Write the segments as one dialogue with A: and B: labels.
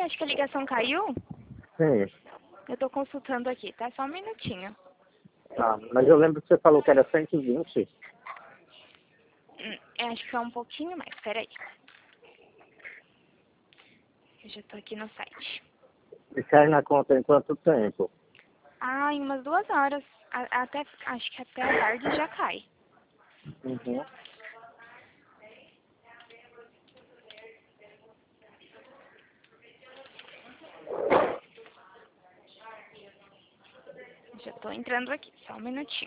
A: Oi, acho que a ligação caiu.
B: Sim.
A: Eu tô consultando aqui, tá? Só um minutinho.
B: Tá, mas eu lembro que você falou que era 120.
A: Eu acho que é um pouquinho mais, peraí. Eu já tô aqui no site.
B: E cai na conta em quanto tempo?
A: Ah, em umas 2 horas. Até, acho que até a tarde já cai.
B: Uhum.
A: Já tô entrando aqui, só um minutinho.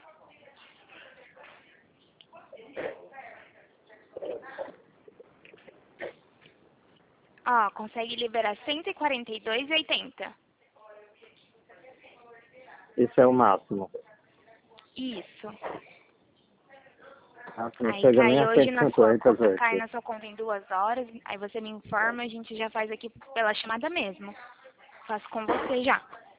A: Ó, consegue liberar 142,80.
B: Isso é o máximo.
A: Isso.
B: Não
A: Aí
B: chega nem
A: cai
B: a
A: hoje na sua
B: 150
A: conta, cai
B: vezes.
A: na sua conta em 2 horas. Aí você me informa, a gente já faz aqui pela chamada mesmo. Faço com você já.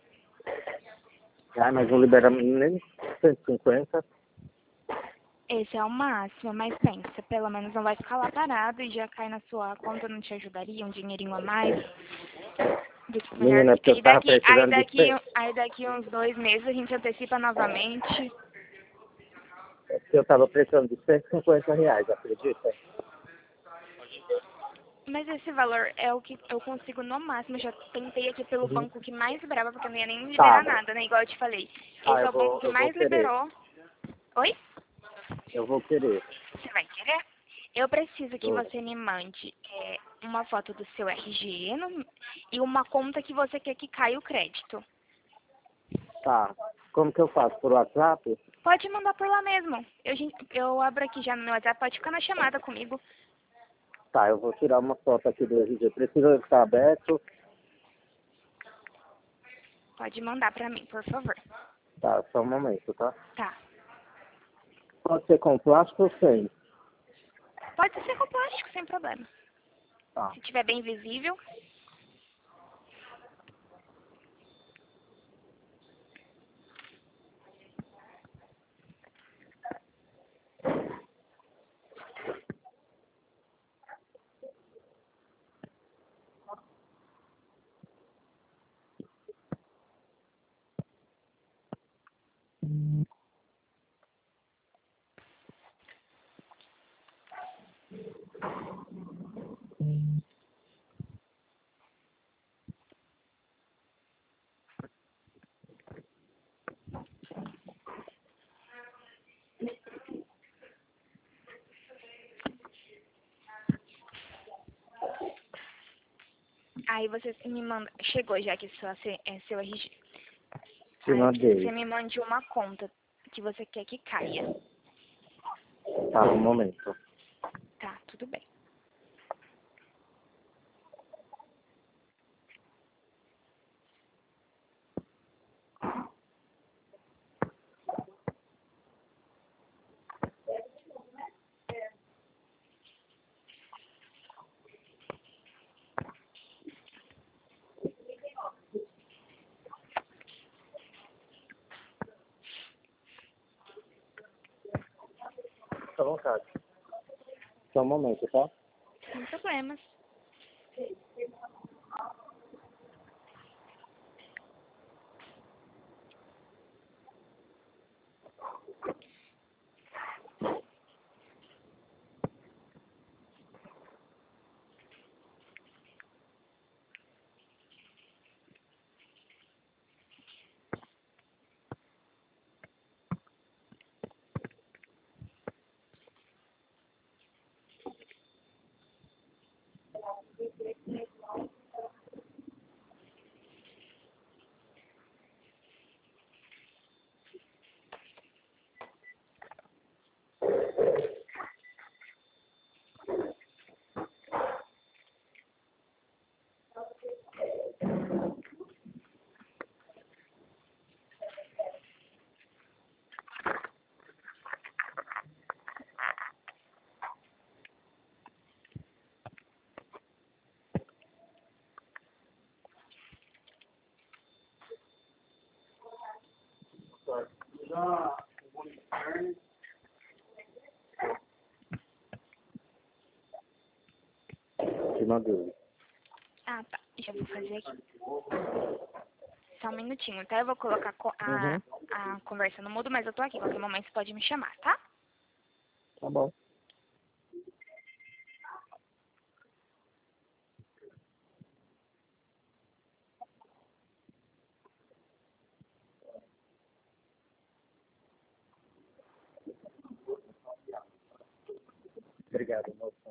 B: Ah, mas não libera nem 150.
A: Esse é o máximo, mas pensa, pelo menos não vai ficar lá parado e já cai na sua conta, não te ajudaria? Um dinheirinho a mais? Melhor.
B: Menina, é porque eu
A: E
B: tava
A: daqui,
B: precisando de 100.
A: aí daqui uns 2 meses a gente antecipa novamente.
B: É porque eu tava precisando de R$ 150, acredita?
A: Mas esse valor é o que eu consigo no máximo. Eu já tentei aqui pelo
B: Uhum.
A: banco que mais liberava, porque eu não ia nem
B: Tá.
A: liberar nada, né? Igual eu te falei.
B: Ah,
A: Esse é o banco que
B: eu vou
A: mais
B: querer.
A: liberou. Oi?
B: Eu vou querer.
A: Você vai querer? Eu preciso que
B: Vou.
A: você me mande uma foto do seu RG e uma conta que você quer que caia o crédito.
B: Tá. Como que eu faço? Por WhatsApp?
A: Pode mandar por lá mesmo. Eu abro aqui já no meu WhatsApp, pode ficar na chamada comigo.
B: Tá, eu vou tirar uma foto aqui do RG. Precisa estar aberto?
A: Pode mandar pra mim, por favor.
B: Tá, só um momento, tá?
A: Tá.
B: Pode ser com plástico ou sem?
A: Pode ser com plástico, sem problema.
B: Tá.
A: Se tiver bem visível. Aí você me manda. Chegou já que é seu RG.
B: Te
A: Aí eu preciso que você
B: mandei.
A: me mande uma conta que você quer que caia.
B: Tá, um momento.
A: Tá, tudo bem.
B: Fica à vontade. Só um momento, tá?
A: Sem problemas.
B: Te mandei.
A: Ah, tá. Já vou fazer aqui. Só um minutinho, tá? Eu vou colocar
B: Uhum.
A: a conversa no mudo, mas eu tô aqui. Qualquer momento você pode me chamar, tá?
B: Tá bom. Obrigado, moça.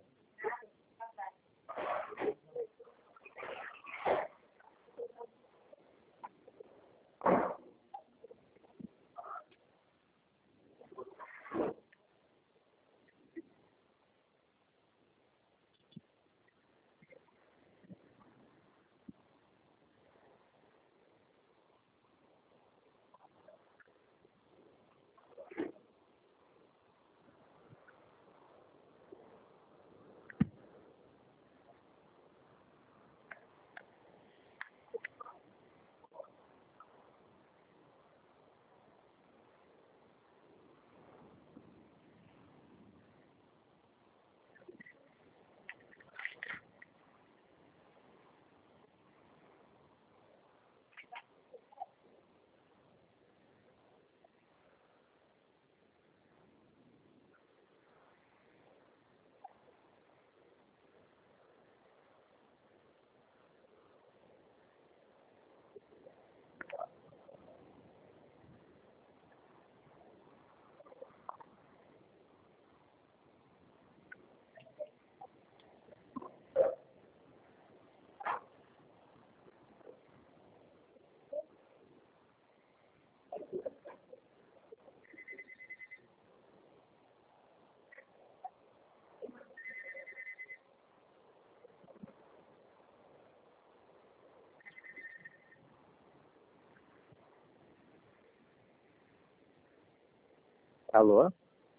B: Alô?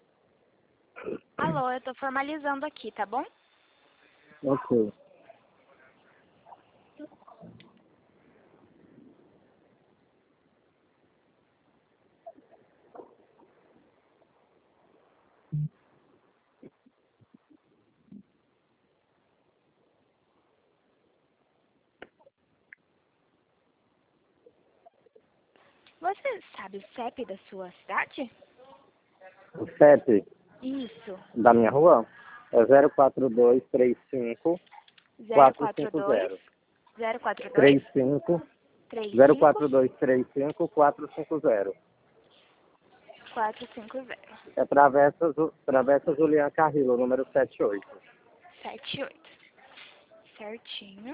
A: Alô, eu tô formalizando aqui, tá bom?
B: Ok.
A: Você sabe o CEP da sua cidade?
B: O CEP
A: Isso.
B: da minha rua é 04235
A: 042
B: 450.
A: 042
B: 35
A: 35
B: 04235 450.
A: 450
B: É Travessa Julián Carrillo, número 78.
A: 78. Certinho.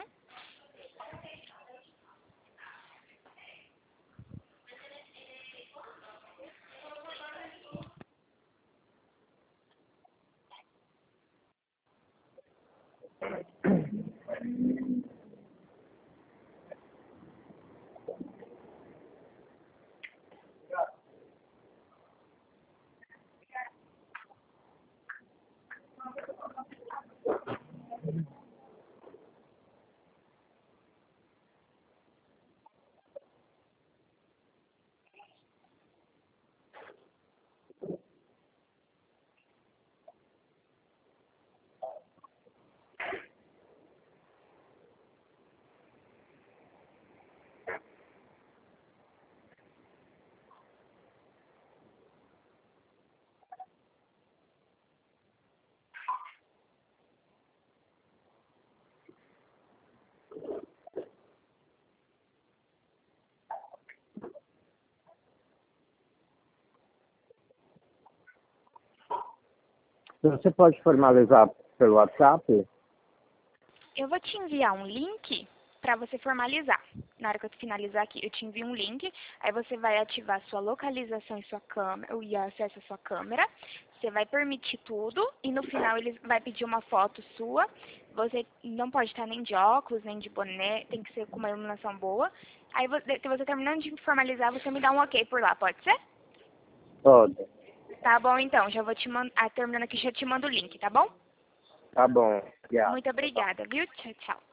B: Você pode formalizar pelo WhatsApp?
A: Eu vou te enviar um link para você formalizar. Na hora que eu finalizar aqui, eu te envio um link, aí você vai ativar sua localização e sua câmera, e acesso à sua câmera. Você vai permitir tudo e no final ele vai pedir uma foto sua. Você não pode estar nem de óculos, nem de boné, tem que ser com uma iluminação boa. Aí se você terminando de formalizar, você me dá um ok por lá, pode ser?
B: Pode.
A: Tá bom então, já vou te mandar, terminando aqui, já te mando o link, tá bom?
B: Tá bom. Obrigado.
A: Muito obrigada, viu? Tchau, tchau.